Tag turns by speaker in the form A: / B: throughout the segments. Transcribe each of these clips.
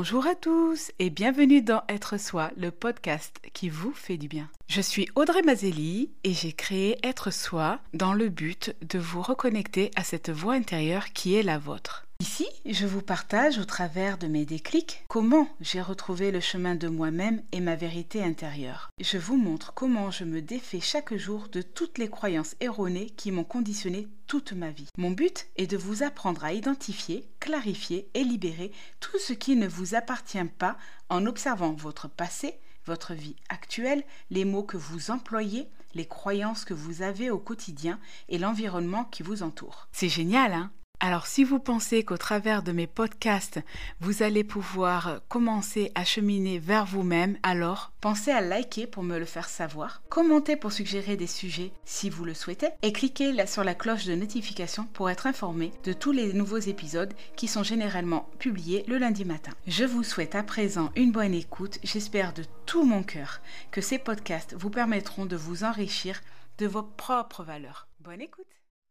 A: Bonjour à tous et bienvenue dans Être Soi, le podcast qui vous fait du bien. Je suis Audrey Mazelli et j'ai créé Être Soi dans le but de vous reconnecter à cette voix intérieure qui est la vôtre. Ici, je vous partage au travers de mes déclics comment j'ai retrouvé le chemin de moi-même et ma vérité intérieure. Je vous montre comment je me défais chaque jour de toutes les croyances erronées qui m'ont conditionné toute ma vie. Mon but est de vous apprendre à identifier, clarifier et libérer tout ce qui ne vous appartient pas en observant votre passé, votre vie actuelle, les mots que vous employez, les croyances que vous avez au quotidien et l'environnement qui vous entoure. C'est génial, hein ? Alors si vous pensez qu'au travers de mes podcasts, vous allez pouvoir commencer à cheminer vers vous-même, alors pensez à liker pour me le faire savoir, commentez pour suggérer des sujets si vous le souhaitez et cliquez sur la cloche de notification pour être informé de tous les nouveaux épisodes qui sont généralement publiés le lundi matin. Je vous souhaite à présent une bonne écoute, j'espère de tout mon cœur que ces podcasts vous permettront de vous enrichir de vos propres valeurs. Bonne écoute!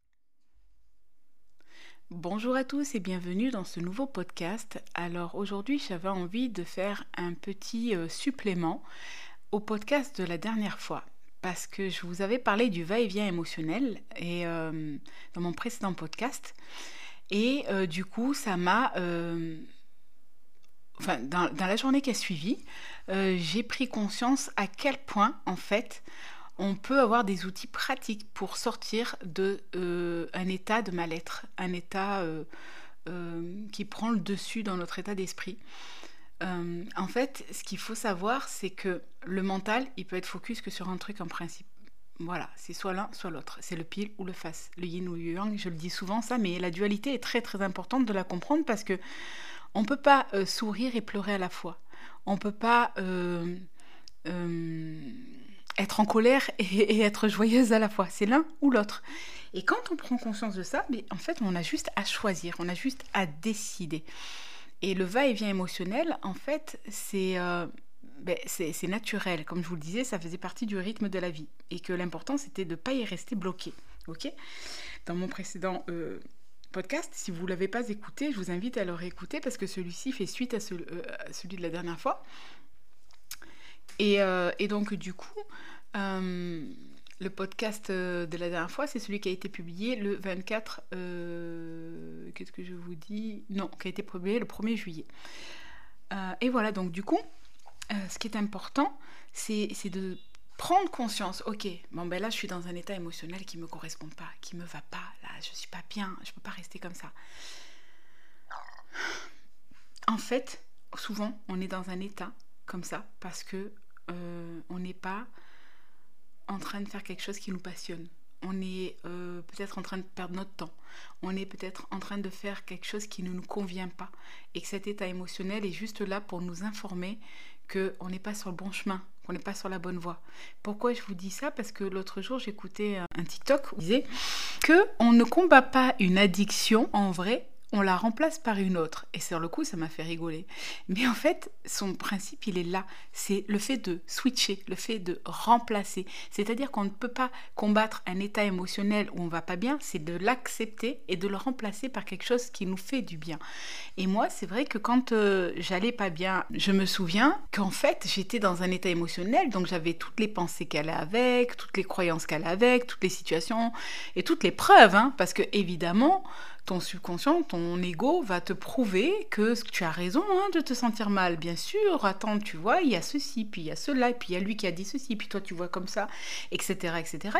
A: Bonjour à tous et bienvenue dans ce nouveau podcast. Alors aujourd'hui j'avais envie de faire un petit supplément au podcast de la dernière fois parce que je vous avais parlé du va-et-vient émotionnel et, dans mon précédent podcast et du coup ça m'a... dans la journée qui a suivi, j'ai pris conscience à quel point en fait on peut avoir des outils pratiques pour sortir d'un état de mal-être, un état qui prend le dessus dans notre état d'esprit. En fait, ce qu'il faut savoir, c'est que le mental, il peut être focus que sur un truc en principe. Voilà, c'est soit l'un, soit l'autre. C'est le pile ou le face, le yin ou le yang. Je le dis souvent ça, mais la dualité est très très importante de la comprendre parce que on peut pas sourire et pleurer à la fois. On peut pas être en colère et être joyeuse à la fois. C'est l'un ou l'autre. Et quand on prend conscience de ça, mais en fait, on a juste à choisir, on a juste à décider. Et le va-et-vient émotionnel, en fait, c'est naturel. Comme je vous le disais, ça faisait partie du rythme de la vie. Et que l'important, c'était de ne pas y rester bloqué. Okay ? Dans mon précédent podcast, si vous ne l'avez pas écouté, je vous invite à le réécouter parce que celui-ci fait suite à celui de la dernière fois. Et donc du coup, le podcast de la dernière fois, c'est celui qui a été publié le 24... qu'est-ce que je vous dis ? Non, qui a été publié le 1er juillet. Et voilà, donc du coup, ce qui est important, c'est de prendre conscience. Ok, bon ben là, je suis dans un état émotionnel qui ne me correspond pas, qui ne me va pas. Là, je ne suis pas bien, je ne peux pas rester comme ça. En fait, souvent, on est dans un état comme ça parce que on n'est pas en train de faire quelque chose qui nous passionne. On est peut-être en train de perdre notre temps. On est peut-être en train de faire quelque chose qui ne nous convient pas. Et que cet état émotionnel est juste là pour nous informer qu'on n'est pas sur le bon chemin, qu'on n'est pas sur la bonne voie. Pourquoi je vous dis ça ? Parce que l'autre jour, j'écoutais un TikTok où il disait qu'on ne combat pas une addiction en vrai, on la remplace par une autre. Et sur le coup, ça m'a fait rigoler. Mais en fait, son principe, il est là. C'est le fait de switcher, le fait de remplacer. C'est-à-dire qu'on ne peut pas combattre un état émotionnel où on ne va pas bien, c'est de l'accepter et de le remplacer par quelque chose qui nous fait du bien. Et moi, c'est vrai que quand j'allais pas bien, je me souviens qu'en fait, j'étais dans un état émotionnel, donc j'avais toutes les pensées qu'elle a avec, toutes les croyances qu'elle a avec, toutes les situations et toutes les preuves, hein, parce que évidemment, ton subconscient, ton ego va te prouver que tu as raison de te sentir mal. Bien sûr, attends, tu vois, il y a ceci, puis il y a cela, puis il y a lui qui a dit ceci, puis toi tu vois comme ça, etc.,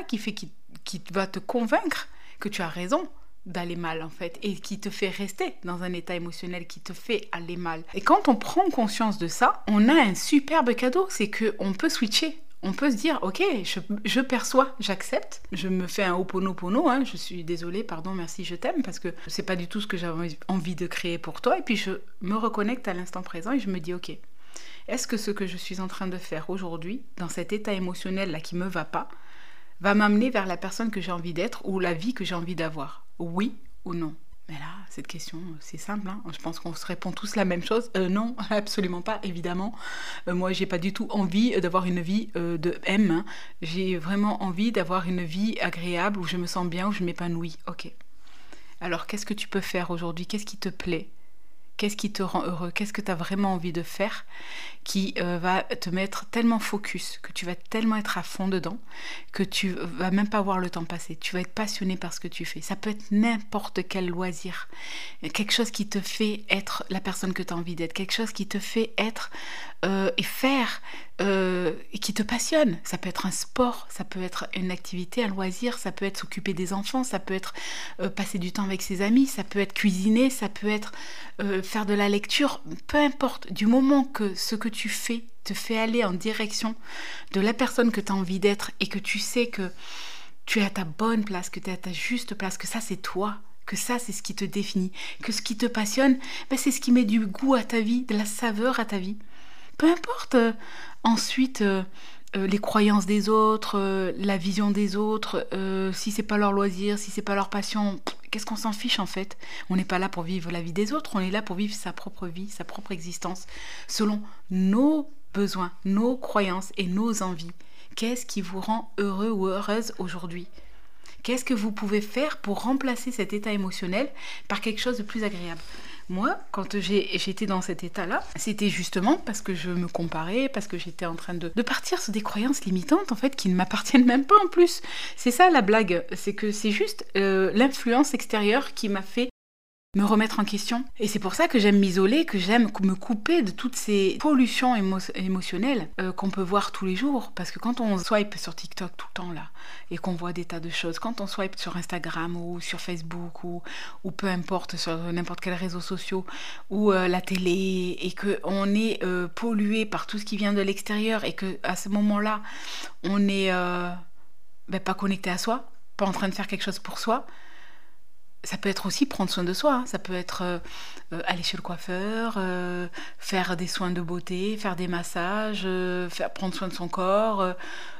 A: qui va te convaincre que tu as raison d'aller mal en fait, et qui te fait rester dans un état émotionnel qui te fait aller mal. Et quand on prend conscience de ça, on a un superbe cadeau, c'est qu'on peut switcher. On peut se dire, ok, je perçois, j'accepte, je me fais un ho'oponopono, hein, je suis désolée, pardon, merci, je t'aime, parce que c'est pas du tout ce que j'avais envie de créer pour toi, et puis je me reconnecte à l'instant présent et je me dis, ok, est-ce que ce que je suis en train de faire aujourd'hui, dans cet état émotionnel-là qui me va pas, va m'amener vers la personne que j'ai envie d'être ou la vie que j'ai envie d'avoir ? Oui ou non ? Mais là, cette question, c'est simple, hein. Je pense qu'on se répond tous la même chose. Non, absolument pas, évidemment. Moi, j'ai pas du tout envie d'avoir une vie de M. Hein. J'ai vraiment envie d'avoir une vie agréable, où je me sens bien, où je m'épanouis. Ok. Alors, qu'est-ce que tu peux faire aujourd'hui ? Qu'est-ce qui te plaît ? Qu'est-ce qui te rend heureux? Qu'est-ce que tu as vraiment envie de faire qui va te mettre tellement focus, que tu vas tellement être à fond dedans, que tu vas même pas voir le temps passer. Tu vas être passionné par ce que tu fais. Ça peut être n'importe quel loisir. Quelque chose qui te fait être la personne que tu as envie d'être. Quelque chose qui te fait être et faire et qui te passionne. Ça peut être un sport, ça peut être une activité, un loisir, ça peut être s'occuper des enfants, ça peut être passer du temps avec ses amis, ça peut être cuisiner, ça peut être faire de la lecture, peu importe. Du moment que ce que tu fais te fait aller en direction de la personne que tu as envie d'être et que tu sais que tu es à ta bonne place, que tu es à ta juste place, que ça c'est toi, que ça c'est ce qui te définit, que ce qui te passionne, ben, c'est ce qui met du goût à ta vie, de la saveur à ta vie. Peu importe ensuite les croyances des autres, la vision des autres, si c'est pas leur loisir, si c'est pas leur passion, qu'est-ce qu'on s'en fiche en fait? On n'est pas là pour vivre la vie des autres, on est là pour vivre sa propre vie, sa propre existence, selon nos besoins, nos croyances et nos envies. Qu'est-ce qui vous rend heureux ou heureuse aujourd'hui? Qu'est-ce que vous pouvez faire pour remplacer cet état émotionnel par quelque chose de plus agréable? Moi, quand j'étais dans cet état-là, c'était justement parce que je me comparais, parce que j'étais en train de partir sur des croyances limitantes, en fait, qui ne m'appartiennent même pas en plus. C'est ça la blague, c'est que c'est juste l'influence extérieure qui m'a fait me remettre en question. Et c'est pour ça que j'aime m'isoler, que j'aime me couper de toutes ces pollutions émotionnelles qu'on peut voir tous les jours. Parce que quand on swipe sur TikTok tout le temps là, et qu'on voit des tas de choses, quand on swipe sur Instagram ou sur Facebook ou peu importe, sur n'importe quel réseau social ou la télé, et qu'on est pollué par tout ce qui vient de l'extérieur et qu'à ce moment-là, on n'est pas connecté à soi, pas en train de faire quelque chose pour soi. Ça peut être aussi prendre soin de soi, hein. Ça peut être aller chez le coiffeur, faire des soins de beauté, faire des massages, prendre soin de son corps.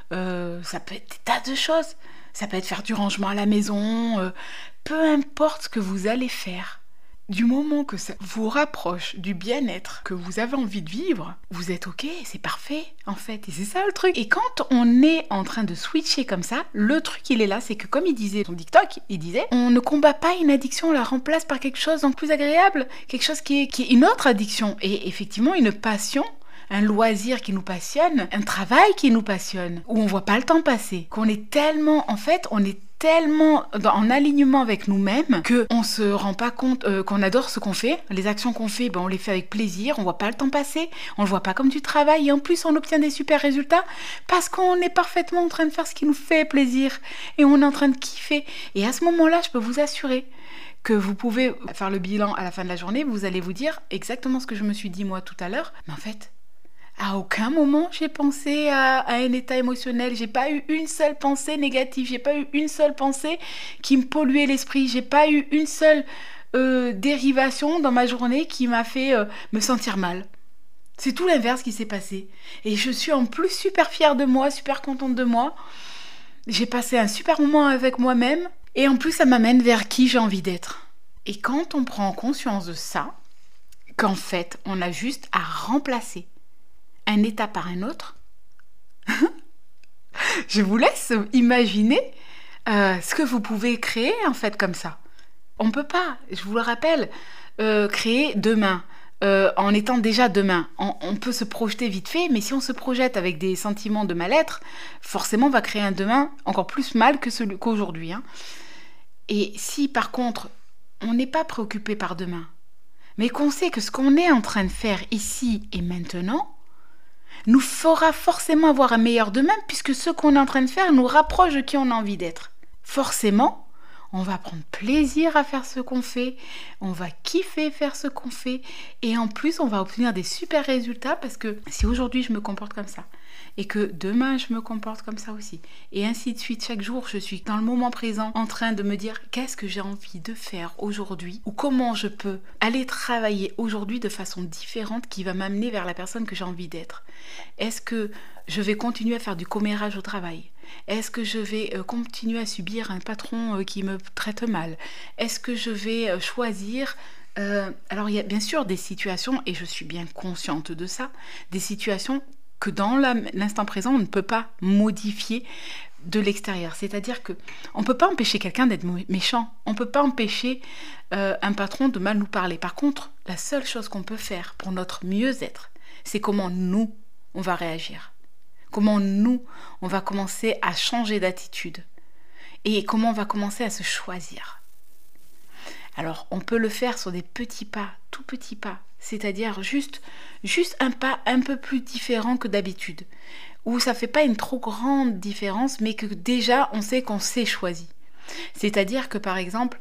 A: Ça peut être des tas de choses. Ça peut être faire du rangement à la maison. Peu importe ce que vous allez faire. Du moment que ça vous rapproche du bien-être que vous avez envie de vivre, vous êtes ok, c'est parfait en fait. Et c'est ça le truc. Et quand on est en train de switcher comme ça, le truc il est là, c'est que comme il disait son TikTok, il disait on ne combat pas une addiction, on la remplace par quelque chose de plus agréable, quelque chose qui est une autre addiction. Et effectivement une passion, un loisir qui nous passionne, un travail qui nous passionne, où on voit pas le temps passer, qu'on est tellement, en fait, on est tellement en alignement avec nous-mêmes qu'on se rend pas compte qu'on adore ce qu'on fait. Les actions qu'on fait, on les fait avec plaisir, on voit pas le temps passer, on le voit pas comme du travail et en plus on obtient des super résultats parce qu'on est parfaitement en train de faire ce qui nous fait plaisir et on est en train de kiffer. Et à ce moment-là, je peux vous assurer que vous pouvez faire le bilan à la fin de la journée, vous allez vous dire exactement ce que je me suis dit moi tout à l'heure, mais en fait, à aucun moment j'ai pensé à un état émotionnel, j'ai pas eu une seule pensée négative, j'ai pas eu une seule pensée qui me polluait l'esprit, j'ai pas eu une seule dérivation dans ma journée qui m'a fait me sentir mal. C'est tout l'inverse qui s'est passé. Et je suis en plus super fière de moi, super contente de moi. J'ai passé un super moment avec moi-même et en plus ça m'amène vers qui j'ai envie d'être. Et quand on prend conscience de ça, qu'en fait on a juste à remplacer un état par un autre, je vous laisse imaginer ce que vous pouvez créer en fait comme ça. On ne peut pas, je vous le rappelle, créer demain en étant déjà demain. On peut se projeter vite fait, mais si on se projette avec des sentiments de mal-être, forcément on va créer un demain encore plus mal qu'aujourd'hui. Hein. Et si par contre on n'est pas préoccupé par demain, mais qu'on sait que ce qu'on est en train de faire ici et maintenant nous fera forcément avoir un meilleur demain puisque ce qu'on est en train de faire nous rapproche de qui on a envie d'être. Forcément, on va prendre plaisir à faire ce qu'on fait, on va kiffer faire ce qu'on fait et en plus on va obtenir des super résultats parce que si aujourd'hui je me comporte comme ça et que demain je me comporte comme ça aussi et ainsi de suite, chaque jour je suis dans le moment présent en train de me dire qu'est-ce que j'ai envie de faire aujourd'hui ou comment je peux aller travailler aujourd'hui de façon différente qui va m'amener vers la personne que j'ai envie d'être. Est-ce que je vais continuer à faire du commérage au travail? Est-ce que je vais continuer à subir un patron qui me traite mal? Est-ce que je vais choisir alors il y a bien sûr des situations, et je suis bien consciente de ça, des situations que dans l'instant présent on ne peut pas modifier de l'extérieur. C'est-à-dire que on peut pas empêcher quelqu'un d'être méchant. On peut pas empêcher un patron de mal nous parler. Par contre, la seule chose qu'on peut faire pour notre mieux-être, c'est comment nous, on va réagir. Comment nous, on va commencer à changer d'attitude. Et comment on va commencer à se choisir. Alors, on peut le faire sur des petits pas, tout petits pas. C'est-à-dire juste un pas un peu plus différent que d'habitude. Où ça ne fait pas une trop grande différence, mais que déjà, on sait qu'on s'est choisi. C'est-à-dire que, par exemple,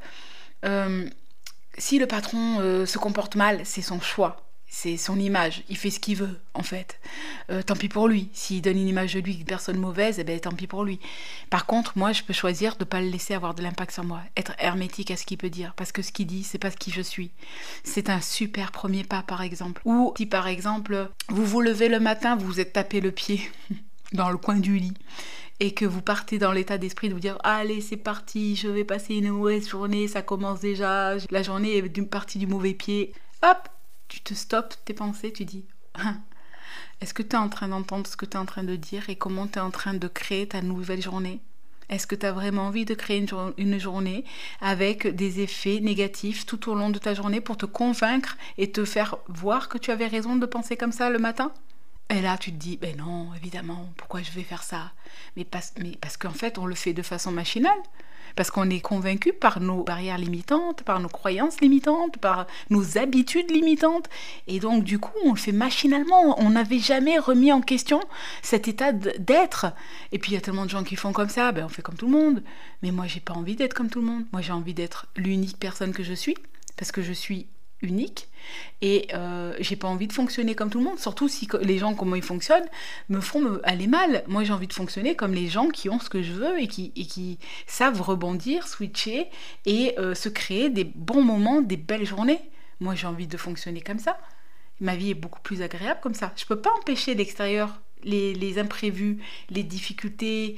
A: si le patron se comporte mal, c'est son choix. C'est son image, il fait ce qu'il veut en fait. Tant pis pour lui. S'il donne une image de lui d'une personne mauvaise, eh ben, tant pis pour lui. Par contre, moi je peux choisir de ne pas le laisser avoir de l'impact sur moi, être hermétique à ce qu'il peut dire, parce que ce qu'il dit, c'est pas ce qui je suis. C'est un super premier pas par exemple. Ou si par exemple, vous vous levez le matin, vous vous êtes tapé le pied dans le coin du lit, et que vous partez dans l'état d'esprit de vous dire allez c'est parti, je vais passer une mauvaise journée, ça commence déjà, la journée est d'une partie du mauvais pied, hop, tu te stoppes tes pensées, tu dis est-ce que tu es en train d'entendre ce que tu es en train de dire et comment tu es en train de créer ta nouvelle journée? Est-ce que tu as vraiment envie de créer une journée avec des effets négatifs tout au long de ta journée pour te convaincre et te faire voir que tu avais raison de penser comme ça le matin? Et là, tu te dis, ben non, évidemment, pourquoi je vais faire ça? Mais parce qu'en fait, on le fait de façon machinale. Parce qu'on est convaincu par nos barrières limitantes, par nos croyances limitantes, par nos habitudes limitantes. Et donc, du coup, on le fait machinalement. On n'avait jamais remis en question cet état d'être. Et puis, il y a tellement de gens qui font comme ça. Ben, on fait comme tout le monde. Mais moi, j'ai pas envie d'être comme tout le monde. Moi, j'ai envie d'être l'unique personne que je suis. Parce que je suis unique et j'ai pas envie de fonctionner comme tout le monde, surtout si les gens comment ils fonctionnent me font aller mal. Moi j'ai envie de fonctionner comme les gens qui ont ce que je veux et qui savent rebondir, switcher et se créer des bons moments, des belles journées. Moi j'ai envie de fonctionner comme ça. Ma vie est beaucoup plus agréable comme ça. Je peux pas empêcher l'extérieur, les imprévus, les difficultés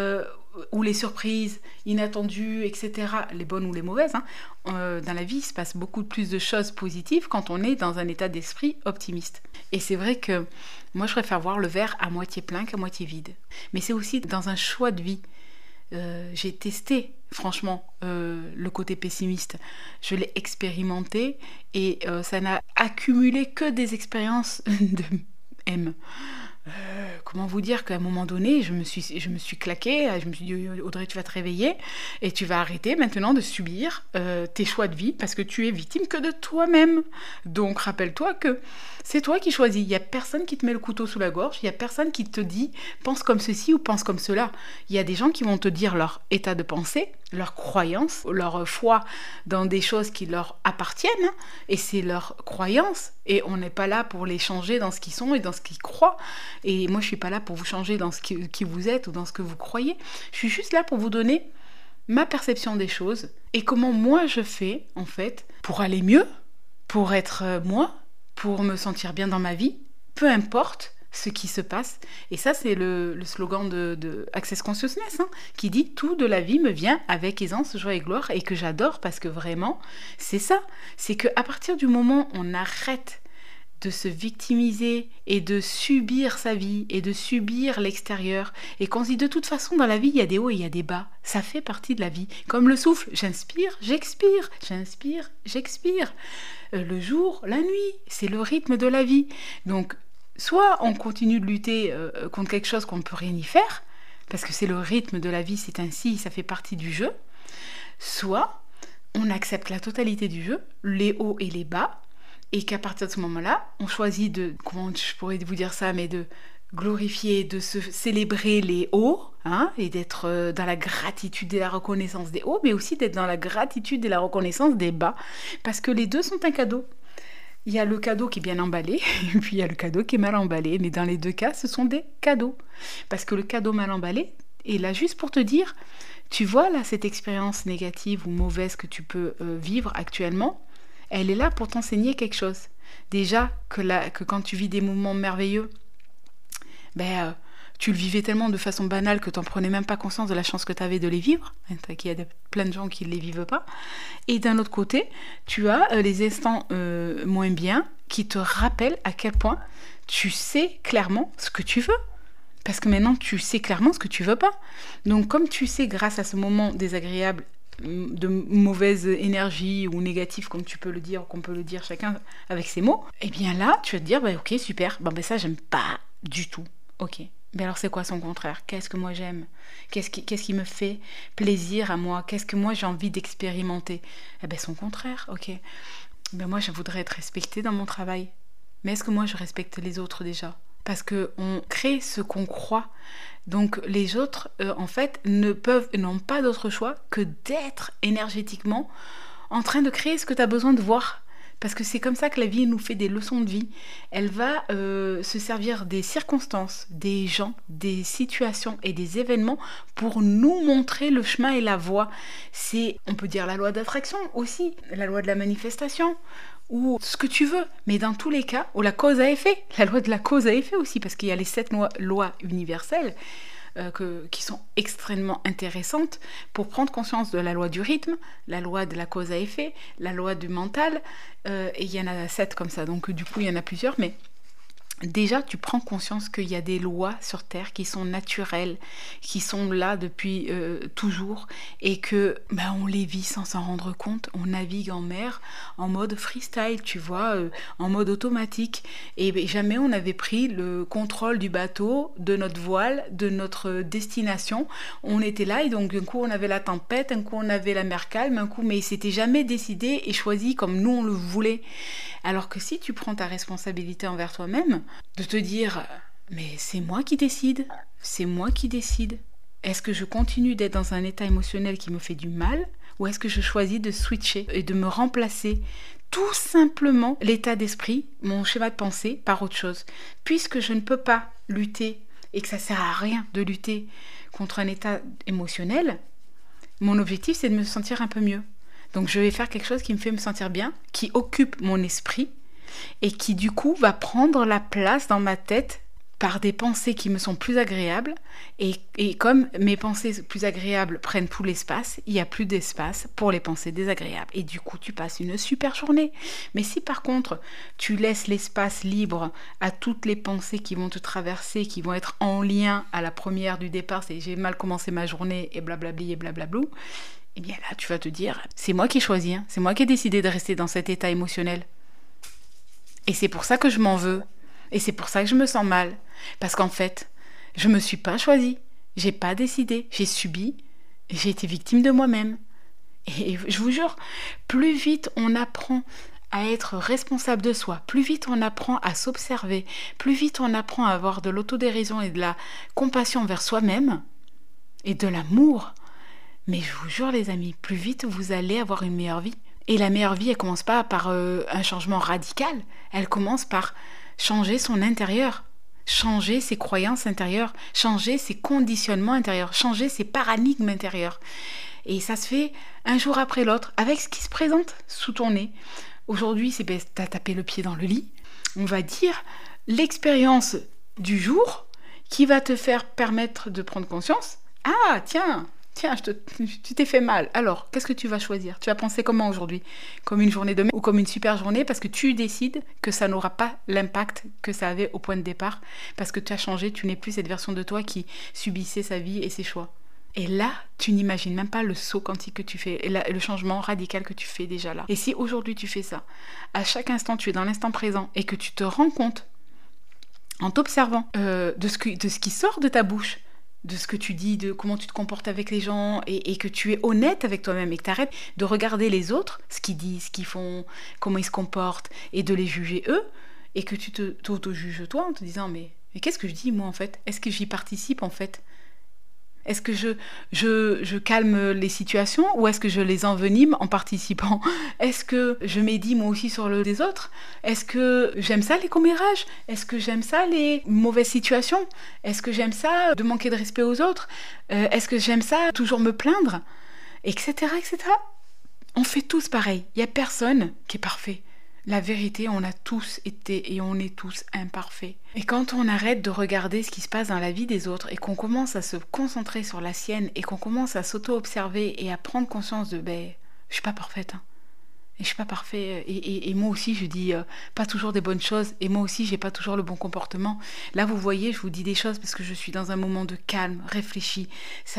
A: ou les surprises inattendues, etc., les bonnes ou les mauvaises, dans la vie, il se passe beaucoup plus de choses positives quand on est dans un état d'esprit optimiste. Et c'est vrai que moi, je préfère voir le verre à moitié plein qu'à moitié vide. Mais c'est aussi dans un choix de vie. J'ai testé, franchement, le côté pessimiste. Je l'ai expérimenté et ça n'a accumulé que des expériences de M. Comment vous dire qu'à un moment donné, je me suis claquée, je me suis dit Audrey, tu vas te réveiller et tu vas arrêter maintenant de subir tes choix de vie parce que tu es victime que de toi-même. Donc rappelle-toi que c'est toi qui choisis. Il n'y a personne qui te met le couteau sous la gorge, il n'y a personne qui te dit pense comme ceci ou pense comme cela. Il y a des gens qui vont te dire leur état de pensée, leur croyance, leur foi dans des choses qui leur appartiennent et c'est leur croyance et on n'est pas là pour les changer dans ce qu'ils sont et dans ce qu'ils croient. Et moi je suis pas là pour vous changer dans ce qui vous êtes ou dans ce que vous croyez. Je suis juste là pour vous donner ma perception des choses et comment moi je fais en fait pour aller mieux, pour être moi, pour me sentir bien dans ma vie, peu importe ce qui se passe. Et ça c'est le slogan de Access Consciousness qui dit tout de la vie me vient avec aisance, joie et gloire et que j'adore parce que vraiment c'est ça, c'est qu'à partir du moment où on arrête de se victimiser et de subir sa vie et de subir l'extérieur et qu'on se dit de toute façon dans la vie il y a des hauts et il y a des bas, ça fait partie de la vie, comme le souffle, j'inspire, j'expire, j'inspire, j'expire, le jour, la nuit, c'est le rythme de la vie. Donc soit on continue de lutter contre quelque chose qu'on ne peut rien y faire parce que c'est le rythme de la vie, c'est ainsi, ça fait partie du jeu, soit on accepte la totalité du jeu, les hauts et les bas, et qu'à partir de ce moment-là, on choisit de, comment je pourrais vous dire ça, mais de glorifier, de se célébrer les hauts, et d'être dans la gratitude et la reconnaissance des hauts, mais aussi d'être dans la gratitude et la reconnaissance des bas, parce que les deux sont un cadeau. Il y a le cadeau qui est bien emballé, et puis il y a le cadeau qui est mal emballé, mais dans les deux cas, ce sont des cadeaux. Parce que le cadeau mal emballé est là juste pour te dire, tu vois là cette expérience négative ou mauvaise que tu peux vivre actuellement, elle est là pour t'enseigner quelque chose. Déjà, que quand tu vis des moments merveilleux, tu le vivais tellement de façon banale que tu n'en prenais même pas conscience de la chance que tu avais de les vivre. Il y a plein de gens qui ne les vivent pas. Et d'un autre côté, tu as les instants moins bien qui te rappellent à quel point tu sais clairement ce que tu veux. Parce que maintenant, tu sais clairement ce que tu veux pas. Donc, comme tu sais, grâce à ce moment désagréable, de mauvaise énergie ou négatif, comme tu peux le dire, qu'on peut le dire chacun avec ses mots, et bien là, tu vas te dire, bah, ok, super, bon, ben ça, j'aime pas du tout. Ok. Mais alors, c'est quoi son contraire? Qu'est-ce que moi j'aime? Qu'est-ce qui me fait plaisir à moi? Qu'est-ce que moi j'ai envie d'expérimenter? Eh bien, son contraire, ok. Ben moi, je voudrais être respectée dans mon travail. Mais est-ce que moi, je respecte les autres déjà? Parce qu'on crée ce qu'on croit. Donc les autres, en fait, n'ont pas d'autre choix que d'être énergétiquement en train de créer ce que tu as besoin de voir. Parce que c'est comme ça que la vie nous fait des leçons de vie. Elle va se servir des circonstances, des gens, des situations et des événements pour nous montrer le chemin et la voie. C'est, on peut dire, la loi d'attraction aussi, la loi de la manifestation, ou ce que tu veux. Mais dans tous les cas, ou la cause à effet, la loi de la cause à effet aussi, parce qu'il y a les 7 lois universelles qui sont extrêmement intéressantes pour prendre conscience de la loi du rythme, la loi de la cause à effet, la loi du mental, et il y en a 7 comme ça, donc du coup il y en a plusieurs, mais déjà tu prends conscience qu'il y a des lois sur Terre qui sont naturelles, qui sont là depuis toujours, et que on les vit sans s'en rendre compte. On navigue en mer en mode freestyle, tu vois, en mode automatique, et jamais on avait pris le contrôle du bateau, de notre voile, de notre destination. On était là, et donc un coup on avait la tempête, un coup on avait la mer calme, un coup, mais c'était jamais décidé et choisi comme nous on le voulait. Alors que si tu prends ta responsabilité envers toi-même, de te dire « mais c'est moi qui décide, c'est moi qui décide. Est-ce que je continue d'être dans un état émotionnel qui me fait du mal ou est-ce que je choisis de switcher et de me remplacer tout simplement l'état d'esprit, mon schéma de pensée par autre chose. Puisque je ne peux pas lutter et que ça sert à rien de lutter contre un état émotionnel, mon objectif c'est de me sentir un peu mieux. Donc je vais faire quelque chose qui me fait me sentir bien, qui occupe mon esprit et qui du coup va prendre la place dans ma tête par des pensées qui me sont plus agréables. Et comme mes pensées plus agréables prennent tout l'espace, il n'y a plus d'espace pour les pensées désagréables. Et du coup, tu passes une super journée. Mais si par contre, tu laisses l'espace libre à toutes les pensées qui vont te traverser, qui vont être en lien à la première du départ, c'est j'ai mal commencé ma journée et blablabli et blablablou, eh bien là, tu vas te dire, c'est moi qui ai choisi, hein. C'est moi qui ai décidé de rester dans cet état émotionnel. Et c'est pour ça que je m'en veux. Et c'est pour ça que je me sens mal. Parce qu'en fait, je me suis pas choisie. J'ai pas décidé. J'ai subi. J'ai été victime de moi-même. Et je vous jure, plus vite on apprend à être responsable de soi, plus vite on apprend à s'observer, plus vite on apprend à avoir de l'autodérision et de la compassion envers soi-même et de l'amour. Mais je vous jure les amis, plus vite vous allez avoir une meilleure vie. Et la meilleure vie, elle commence pas par un changement radical. Elle commence par changer son intérieur, changer ses croyances intérieures, changer ses conditionnements intérieurs, changer ses paradigmes intérieurs. Et ça se fait un jour après l'autre, avec ce qui se présente sous ton nez. Aujourd'hui, c'est t'as tapé le pied dans le lit. On va dire l'expérience du jour qui va te faire permettre de prendre conscience. Ah, tiens, tu t'es fait mal. Alors, qu'est-ce que tu vas choisir? Tu vas penser comment aujourd'hui? Comme une journée de merde ou comme une super journée parce que tu décides que ça n'aura pas l'impact que ça avait au point de départ parce que tu as changé, tu n'es plus cette version de toi qui subissait sa vie et ses choix. Et là, tu n'imagines même pas le saut quantique que tu fais, et le changement radical que tu fais déjà là. Et si aujourd'hui tu fais ça, à chaque instant tu es dans l'instant présent et que tu te rends compte en t'observant de ce qui sort de ta bouche, de ce que tu dis, de comment tu te comportes avec les gens et que tu es honnête avec toi-même et que tu arrêtes de regarder les autres, ce qu'ils disent, ce qu'ils font, comment ils se comportent et de les juger eux et que tu t'auto-juges toi en te disant mais qu'est-ce que je dis moi en fait? Est-ce que j'y participe en fait? Est-ce que je calme les situations ou est-ce que je les envenime en participant? Est-ce que je médis moi aussi sur le des autres? Est-ce que j'aime ça les commérages? Est-ce que j'aime ça les mauvaises situations? Est-ce que j'aime ça de manquer de respect aux autres? Est-ce que j'aime ça toujours me plaindre? Etc. etc. On fait tous pareil. Il n'y a personne qui est parfait. La vérité, on a tous été et on est tous imparfaits. Et quand on arrête de regarder ce qui se passe dans la vie des autres et qu'on commence à se concentrer sur la sienne et qu'on commence à s'auto-observer et à prendre conscience de je suis pas parfaite, hein. Et je suis pas parfait. Et moi aussi, je dis pas toujours des bonnes choses. Et moi aussi, j'ai pas toujours le bon comportement. Là, vous voyez, je vous dis des choses parce que je suis dans un moment de calme, réfléchi. Ça,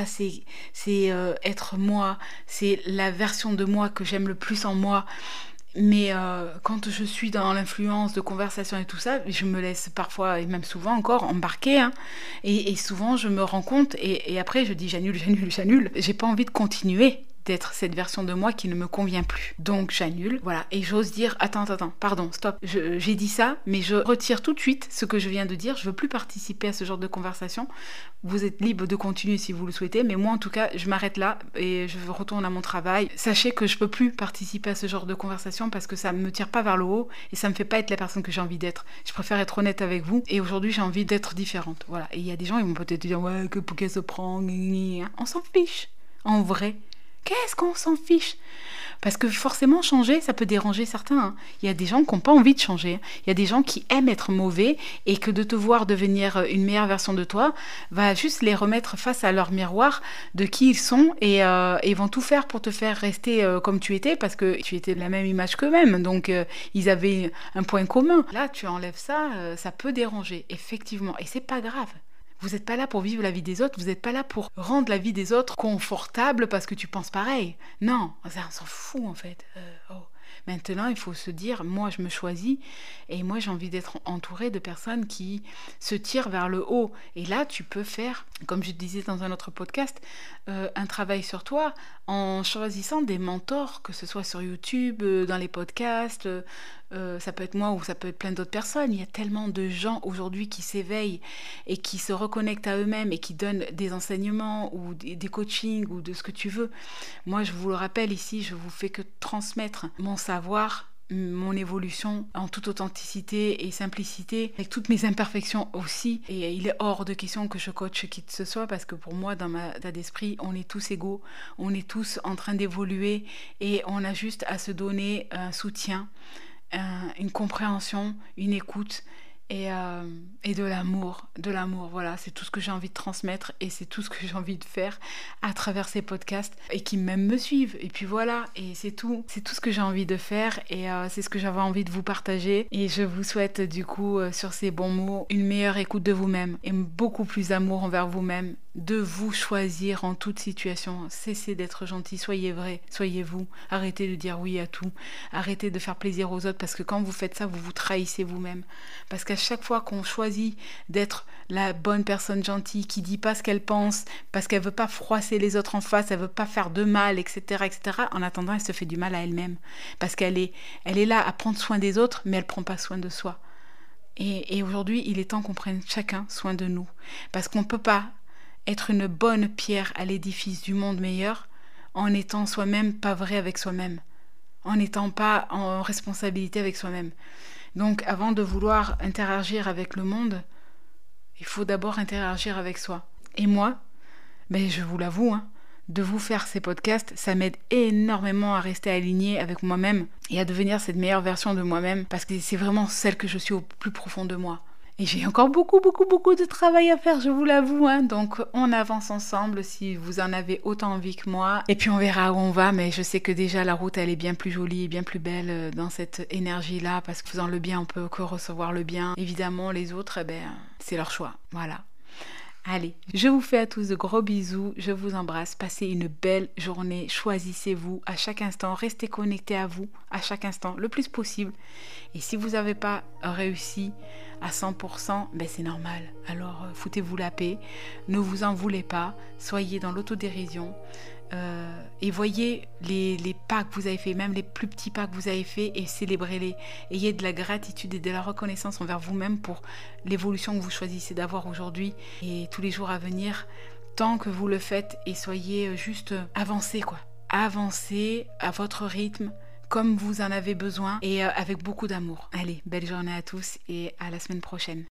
A: c'est être moi. C'est la version de moi que j'aime le plus en moi. Mais quand je suis dans l'influence de conversation et tout ça, je me laisse parfois, et même souvent encore, embarquer. Hein. Et souvent, je me rends compte, et après, je dis j'annule, j'annule, j'annule. J'ai pas envie de continuer d'être cette version de moi qui ne me convient plus. Donc j'annule, voilà. Et j'ose dire, attends, pardon, stop. J'ai dit ça, mais je retire tout de suite ce que je viens de dire. Je veux plus participer à ce genre de conversation. Vous êtes libre de continuer si vous le souhaitez, mais moi en tout cas, je m'arrête là et je retourne à mon travail. Sachez que je peux plus participer à ce genre de conversation parce que ça me tire pas vers le haut et ça me fait pas être la personne que j'ai envie d'être. Je préfère être honnête avec vous et aujourd'hui j'ai envie d'être différente. Voilà. Et il y a des gens, ils vont peut-être dire, ouais, que pour qu'elle se prend, on s'en fiche. En vrai. Qu'est-ce qu'on s'en fiche? Parce que forcément, changer, ça peut déranger certains. Hein. Il y a des gens qui n'ont pas envie de changer. Il y a des gens qui aiment être mauvais et que de te voir devenir une meilleure version de toi va juste les remettre face à leur miroir de qui ils sont et ils vont tout faire pour te faire rester comme tu étais parce que tu étais de la même image qu'eux-mêmes. Donc, ils avaient un point commun. Là, tu enlèves ça, ça peut déranger, effectivement. Et c'est pas grave. Vous n'êtes pas là pour vivre la vie des autres, vous n'êtes pas là pour rendre la vie des autres confortable parce que tu penses pareil. Non, ça, on s'en fout en fait. Maintenant, il faut se dire, moi je me choisis et moi j'ai envie d'être entourée de personnes qui se tirent vers le haut. Et là, tu peux faire, comme je disais dans un autre podcast, un travail sur toi en choisissant des mentors, que ce soit sur YouTube, dans les podcasts, ça peut être moi ou ça peut être plein d'autres personnes. Il y a tellement de gens aujourd'hui qui s'éveillent et qui se reconnectent à eux-mêmes et qui donnent des enseignements ou des coachings ou de ce que tu veux. Moi, je vous le rappelle ici, je vous fais que transmettre mon savoir, mon évolution en toute authenticité et simplicité, avec toutes mes imperfections aussi. Et il est hors de question que je coache qui que ce soit parce que pour moi, dans ma état d'esprit, on est tous égaux, on est tous en train d'évoluer et on a juste à se donner un soutien, une compréhension, une écoute et de l'amour, voilà, c'est tout ce que j'ai envie de transmettre et c'est tout ce que j'ai envie de faire à travers ces podcasts et qui même me suivent et puis voilà, et c'est tout ce que j'ai envie de faire et c'est ce que j'avais envie de vous partager et je vous souhaite du coup sur ces bons mots une meilleure écoute de vous-même et beaucoup plus d'amour envers vous-même, de vous choisir en toute situation, cessez d'être gentil, soyez vrai, soyez vous, arrêtez de dire oui à tout, arrêtez de faire plaisir aux autres parce que quand vous faites ça, vous vous trahissez vous-même, parce qu'à chaque fois qu'on choisit d'être la bonne personne gentille qui dit pas ce qu'elle pense parce qu'elle veut pas froisser les autres en face, elle veut pas faire de mal, etc., en attendant elle se fait du mal à elle-même parce qu'elle est là à prendre soin des autres mais elle prend pas soin de soi et aujourd'hui il est temps qu'on prenne chacun soin de nous parce qu'on peut pas être une bonne pierre à l'édifice du monde meilleur en étant soi-même pas vrai avec soi-même, en n'étant pas en responsabilité avec soi-même. Donc avant de vouloir interagir avec le monde, il faut d'abord interagir avec soi. Et moi, je vous l'avoue, hein, de vous faire ces podcasts, ça m'aide énormément à rester alignée avec moi-même et à devenir cette meilleure version de moi-même parce que c'est vraiment celle que je suis au plus profond de moi. Et j'ai encore beaucoup de travail à faire, je vous l'avoue. Hein. Donc, on avance ensemble si vous en avez autant envie que moi. Et puis, on verra où on va. Mais je sais que déjà, la route, elle est bien plus jolie et bien plus belle dans cette énergie-là. Parce que faisant le bien, on peut que recevoir le bien. Évidemment, les autres, c'est leur choix. Voilà. Allez, je vous fais à tous de gros bisous, je vous embrasse, passez une belle journée, choisissez-vous à chaque instant, restez connectés à vous à chaque instant, le plus possible. Et si vous n'avez pas réussi à 100%, c'est normal, alors foutez-vous la paix, ne vous en voulez pas, soyez dans l'autodérision. Et voyez les pas que vous avez fait, même les plus petits pas que vous avez fait et célébrez-les. Ayez de la gratitude et de la reconnaissance envers vous-même pour l'évolution que vous choisissez d'avoir aujourd'hui et tous les jours à venir, tant que vous le faites et soyez juste avancez quoi. Avancez à votre rythme, comme vous en avez besoin et avec beaucoup d'amour. Allez, belle journée à tous et à la semaine prochaine.